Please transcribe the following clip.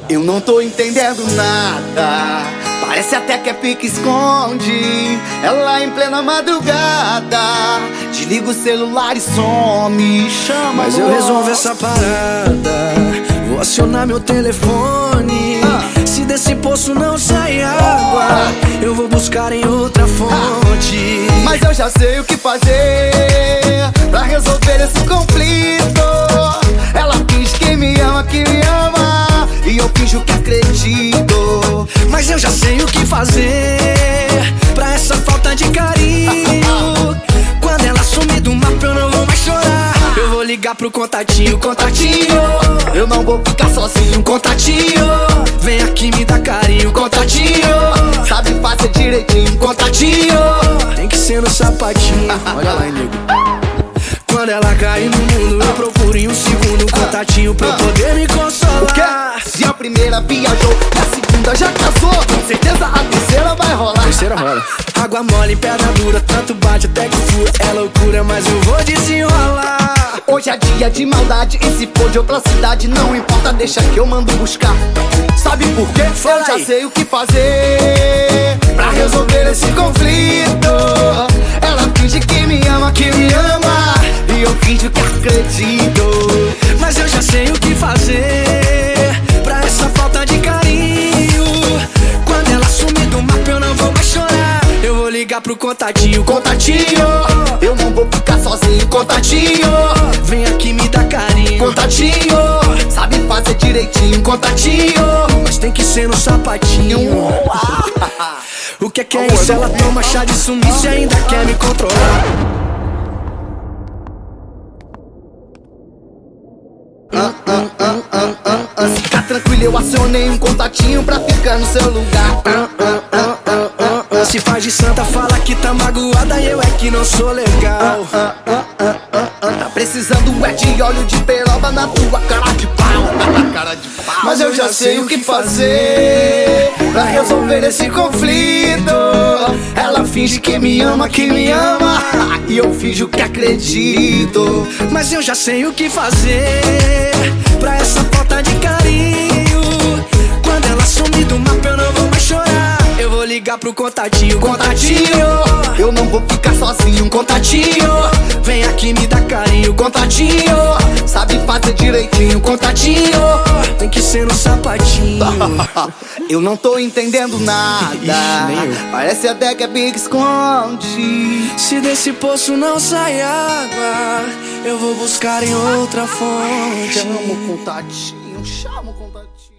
Eu não tô entendendo nada, parece até que é pique-esconde. Ela em plena madrugada desliga o celular e some, chama. Mas eu resolvo essa parada, vou acionar meu telefone. Se desse poço não sai água, eu vou buscar em outra fonte. Mas eu já sei o que fazer pra resolver esse conflito. Ela finge que me ama, e eu finjo que acredito. Mas eu já sei o que fazer pra essa falta de carinho. Quando ela sumir do mapa eu não vou mais chorar. Eu vou ligar pro contatinho, contatinho. Eu não vou ficar sozinho, contatinho. Vem aqui me dá carinho, contatinho. Sabe fazer direitinho, contatinho. Tem que ser no sapatinho. Olha lá, hein, nego. Quando ela cair no mundo eu procuro em um segundo contatinho pra eu poder me consolar. O quê? Se a primeira viajou, a segunda já casou, com certeza a terceira vai rolar. Terceira rola. Água mole em pedra dura, tanto bate até que fura. É loucura, mas eu vou desenrolar. Hoje é dia de maldade, e se for de outra cidade não importa, deixa que eu mando buscar. Sabe por quê? Eu já sei o que fazer pra resolver esse conflito. Ela finge que me ama, e eu finjo que acredito. Mas eu já sei o que fazer pra essa falta de carinho. Quando ela sumir do mapa eu não vou mais chorar. Eu vou ligar pro contatinho, contatinho. Eu não vou ficar sozinho, contatinho. Vem aqui me dá carinho, contatinho. Sabe fazer direitinho, contatinho. Mas tem que ser no sapatinho. O que é isso? Ela toma chá de sumiço e ainda quer me controlar. Fica tranquilo, eu acionei um contatinho pra ficar no seu lugar. Se faz de santa, fala que tá magoada e eu é que não sou legal. Tá precisando é de óleo de peroba na tua cara de pau. Mas eu já sei o que fazer pra resolver esse conflito. Ela finge que me ama, e eu finjo que acredito. Mas eu já sei o que fazer pra essa falta de carinho. Quando ela sumir do mapa eu não vou mais chorar. Eu vou ligar pro contatinho, contatinho. Eu não vou ficar sozinho, contatinho. Vem aqui me dá carinho, contatinho. Sabe fazer direitinho, contatinho. Tem que ser no sapatinho. Eu não tô entendendo nada, parece até que é pique-esconde. Se desse poço não sai água, eu vou buscar em outra fonte. Chama o contatinho, chama o contatinho.